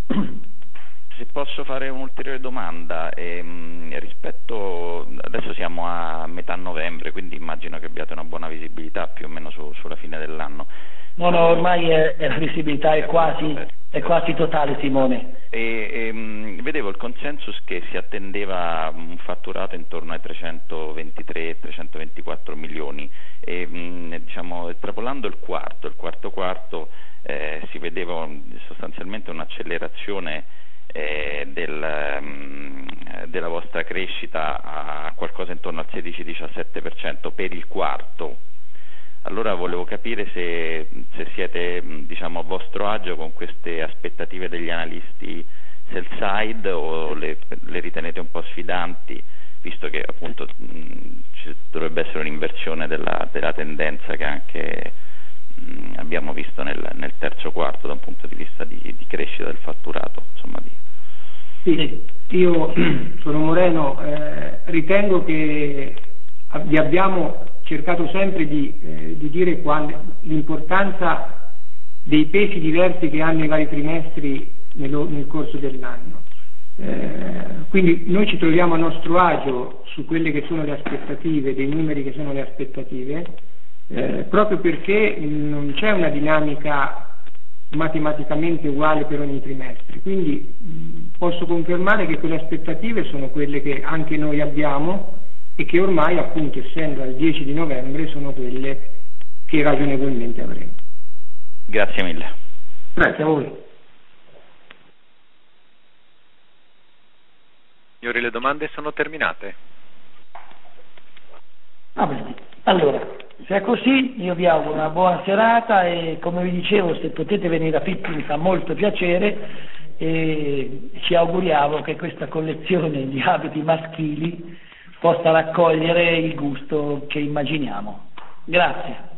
Se posso fare un'ulteriore domanda, ehm, rispetto, adesso siamo a metà novembre, quindi immagino che abbiate una buona visibilità più o meno su, sulla fine dell'anno. No, no, ormai è, è la visibilità è quasi, è quasi totale, Simone. E, e, vedevo il consensus che si attendeva un fatturato intorno ai trecentoventitré trecentoventiquattro milioni e mh, diciamo estrapolando il quarto, il quarto quarto eh, si vedeva sostanzialmente un'accelerazione eh, del, mh, della vostra crescita a qualcosa intorno al sedici diciassette per cento per il quarto. Allora volevo capire se, se siete diciamo a vostro agio con queste aspettative degli analisti sell side o le, le ritenete un po' sfidanti, visto che appunto mh, ci dovrebbe essere un'inversione della, della tendenza che anche mh, abbiamo visto nel, nel terzo quarto da un punto di vista di, di crescita del fatturato. Insomma, di... Sì, io sono Moreno, eh, ritengo che vi abbiamo cercato sempre di, eh, di dire quando, l'importanza dei pesi diversi che hanno i vari trimestri nel, nel corso dell'anno. Eh, quindi noi ci troviamo a nostro agio su quelle che sono le aspettative, dei numeri che sono le aspettative, eh, proprio perché non c'è una dinamica matematicamente uguale per ogni trimestre. Quindi mh, posso confermare che quelle aspettative sono quelle che anche noi abbiamo e che ormai, appunto, essendo al dieci di novembre, sono quelle che ragionevolmente avremo. Grazie mille. Grazie a voi. Signori, le domande sono terminate. Va bene. Allora, se è così, io vi auguro una buona serata e, come vi dicevo, se potete venire a Pitti mi fa molto piacere e ci auguriamo che questa collezione di abiti maschili possa raccogliere il gusto che immaginiamo. Grazie.